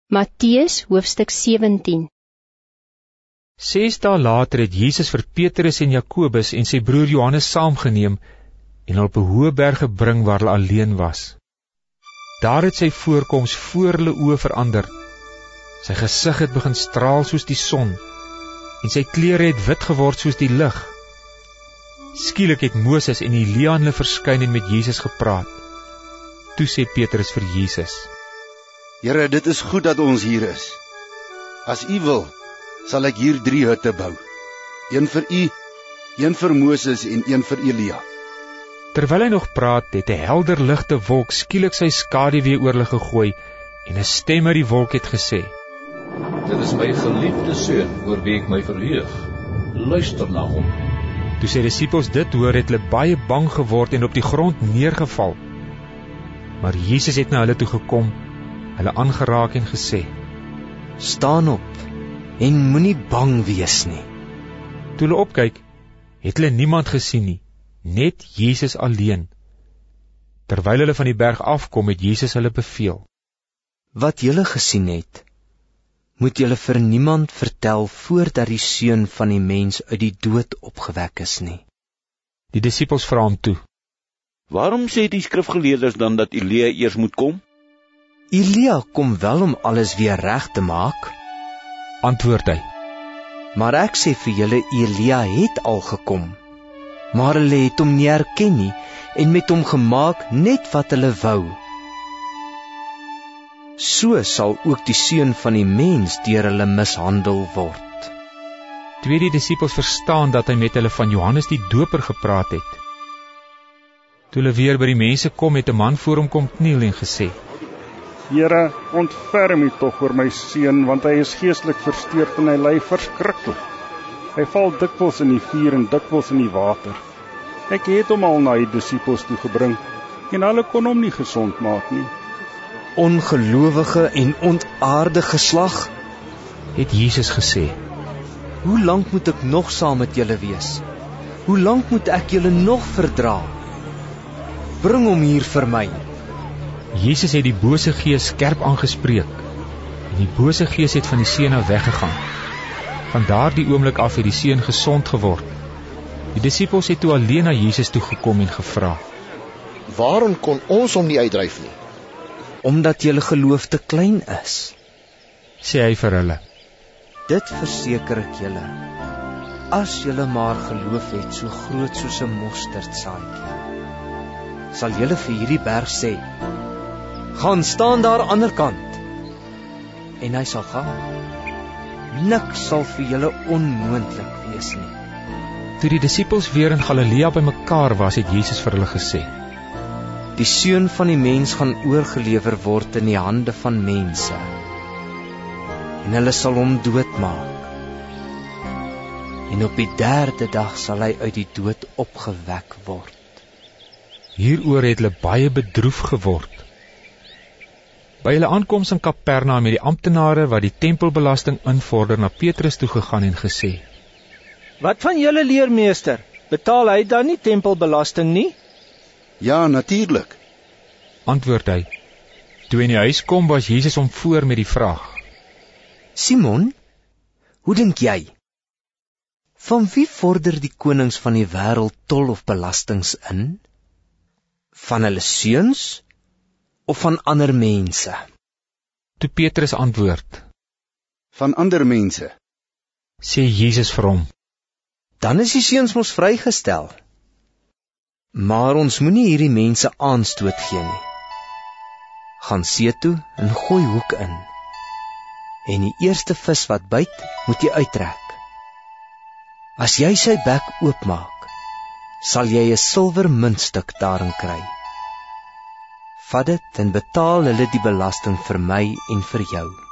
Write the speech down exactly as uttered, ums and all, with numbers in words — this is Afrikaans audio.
Matteus hoofstuk sewentien. Ses dae later het Jesus vir Petrus en Jakobus en sy broer Johannes saamgeneem en hulle op 'n hoë berg gebring waar hulle alleen was. Daar het sy voorkoms voor hulle oë verander. Sy gesig het begin straal soos die son en sy klere het wit geword soos die lig. Skielik het Moses en Elia aan hulle verskyn en met Jesus gepraat. Toe sê Petrus vir Jesus: Here, dit is goed dat ons hier is. As U wil, sal ek hier drie hutte bou. Een vir U, een vir Moses en een vir Elia. Terwyl hy nog praat, het 'n helder ligte wolk skielik sy skaduwee oor hulle gegooi en 'n stem uit die wolk het gesê: Dit is my geliefde seun, oor wie ek my verheug. Luister na hom. Toe sy disippels dit hoor, het hulle baie bang geword en op die grond neergeval. Maar Jesus het na hulle toe gekom, hulle aangeraak en gesê: Staan op en moenie bang wees nie. Toe hulle opkyk, het hulle niemand gesien nie, net Jesus alleen. Terwyl hulle van die berg afkom, het Jesus hulle beveel: Wat julle gesien het, moet julle vir niemand vertel voordat die Seun van die mens uit die dood opgewek is nie. Die disippels vra hom toe: Waarom sê die skrifgeleerders dan dat Elia eers moet kom? Elia kom wel om alles weer reg te maak, antwoord hy. Maar ek sê vir julle, Elia het al gekom, maar hulle het hom nie herken nie en met hom gemaak net wat hulle wou. So sal ook die Seun van die mens deur hulle mishandel word. Toe die disippels verstaan dat hy met hulle van Johannes die Doper gepraat het. Toe hulle weer by die mense kom, het 'n man voor hom kom kniel en gesê: Here, ontferm U tog oor my seun, want hy is geestelik versteurd en hy ly verskriklik. Hy val dikwels in die vuur en dikwels in die water. Ek het hom al na die disippels toe gebring en hulle kon hom nie gesond maak nie. Ongelowige en ontaarde geslag, het Jesus gesê. Hoe lank moet ek nog saam met julle wees? Hoe lank moet ek julle nog verdra? Bring hom hier vir my. Jesus het die bose gees skerp aangespreek en die bose gees het van die seun af weggegaan. Van daardie oomblik af het die seun gesond geword. Die disippels het toe alleen na Jesus toe gekom en gevra: Waarom kon ons hom nie uitdryf nie? Omdat julle geloof te klein is, sê hy vir hulle. Dit verseker ek julle, as julle maar geloof het so groot soos 'n mosterdsaadjie, sal julle vir hierdie berg sê: Gaan staan daar aan die ander kant, en hy sal gaan. Niks sal vir julle onmoontlik wees nie. Toe die disippels weer in Galilea bymekaar was, het Jesus vir hulle gesê: Die Seun van die mens gaan oorgelewer word in die hande van mense, en hulle sal hom doodmaak. En op die derde dag sal hy uit die dood opgewek word. Hieroor het hulle baie bedroef geword. By hulle aankoms in Kapernaum het die amptenare wat die tempelbelasting invorder na Petrus toe gegaan en gesê: Wat van julle leermeester? Betaal hy dan nie tempelbelasting nie? Ja, natuurlik, antwoord hy. Toe in die huis kom, was Jesus hom voor met die vraag: Simon, hoe dink jy? Van wie vorder die konings van die wêreld tol of belastings in? Van hulle seuns of van ander mense? Toe Petrus antwoord: Van ander mense. Sê Jesus vir hom: Dan is die seuns mos vrygestel. Maar ons moenie hierdie mense aanstoot gee nie. Gaan see toe en gooi hoek in. En die eerste vis wat byt, moet jy uittrek. As jy sy bek oopmaak, sal jy 'n silwer muntstuk daarin kry. Vat dit en betaal hulle die belasting vir my en vir jou.